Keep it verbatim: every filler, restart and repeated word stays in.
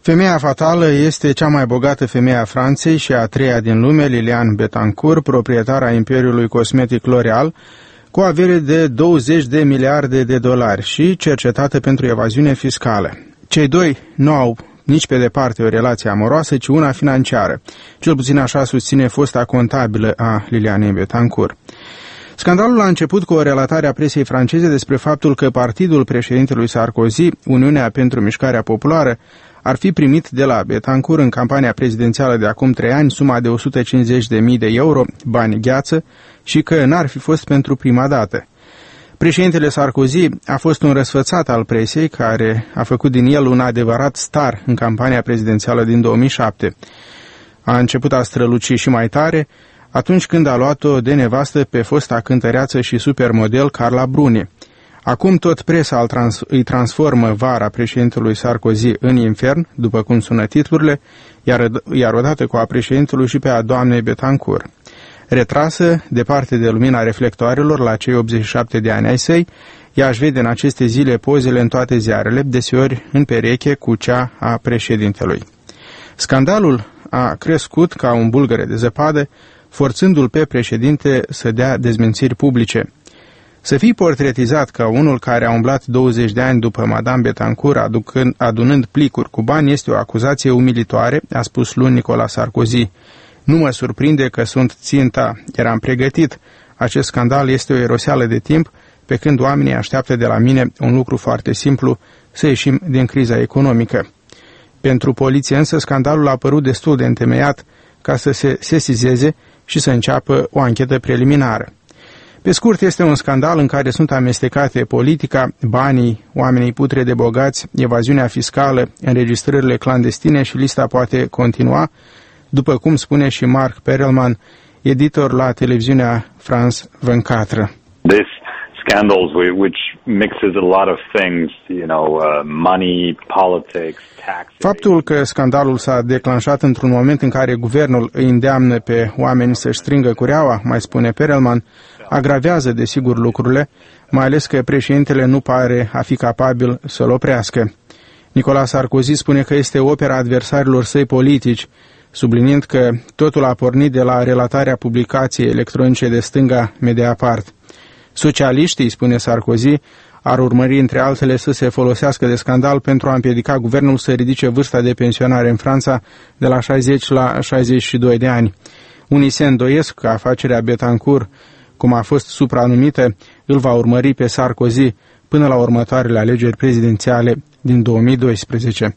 Femeia fatală este cea mai bogată femeie a Franței și a treia din lume, Liliane Bettencourt, proprietara imperiului cosmetic L'Oréal, cu avere de douăzeci de miliarde de dolari și cercetată pentru evaziune fiscală. Cei doi nu au nici pe departe o relație amoroasă, ci una financiară. Cel puțin așa susține fosta contabilă a Lilianei Bettencourt. Scandalul a început cu o relatare a presei franceze despre faptul că partidul președintelui Sarkozy, Uniunea pentru Mișcarea Populară, ar fi primit de la Bettencourt în campania prezidențială de acum trei ani suma de o sută cincizeci de mii de euro, bani gheață, și că n-ar fi fost pentru prima dată. Președintele Sarkozy a fost un răsfățat al presei, care a făcut din el un adevărat star în campania prezidențială din două mii șapte. A început a străluci și mai tare atunci când a luat-o de nevastă pe fosta cântăreață și supermodel Carla Bruni. Acum tot presa trans- îi transformă vara președintelui Sarkozy în infern, după cum sună titlurile, iar, iar odată cu a președintelui și pe a doamnei Bettencourt. Retrasă, departe de lumina reflectoarelor la cei optzeci și șapte de ani ai săi, ea își vede în aceste zile pozele în toate ziarele, deseori în pereche cu cea a președintelui. Scandalul a crescut ca un bulgăre de zăpadă, forțându-l pe președinte să dea dezmințiri publice. Să fii portretizat ca unul care a umblat douăzeci de ani după Madame Bettencourt aducând, adunând plicuri cu bani este o acuzație umilitoare, a spus luni Nicolas Sarkozy. Nu mă surprinde că sunt ținta, eram pregătit. Acest scandal este o iroseală de timp, pe când oamenii așteaptă de la mine un lucru foarte simplu, să ieșim din criza economică. Pentru poliție însă scandalul a apărut destul de întemeiat ca să se sesizeze și să înceapă o anchetă preliminară. Pe scurt, este un scandal în care sunt amestecate politica, banii, oamenii putre de bogați, evaziunea fiscală, înregistrările clandestine și lista poate continua, după cum spune și Marc Perelman, editor la televiziunea France douăzeci și patru. This scandals which mixes a lot of things, you know, uh, money, politics, taxes. Faptul că scandalul s-a declanșat într-un moment în care guvernul îi îndeamnă pe oameni să-și strângă cureaua, mai spune Perelman, agravează desigur lucrurile, mai ales că președintele nu pare a fi capabil să-l oprească. Nicolas Sarkozy spune că este opera adversarilor săi politici, subliniind că totul a pornit de la relatarea publicației electronice de stânga Mediapart. Socialiștii, spune Sarkozy, ar urmări între altele să se folosească de scandal pentru a împiedica guvernul să ridice vârsta de pensionare în Franța de la șaizeci la șaizeci și doi de ani. Unii se îndoiesc că afacerea Bettencourt, cum a fost supranumită, îl va urmări pe Sarkozy până la următoarele alegeri prezidențiale din două mii doisprezece.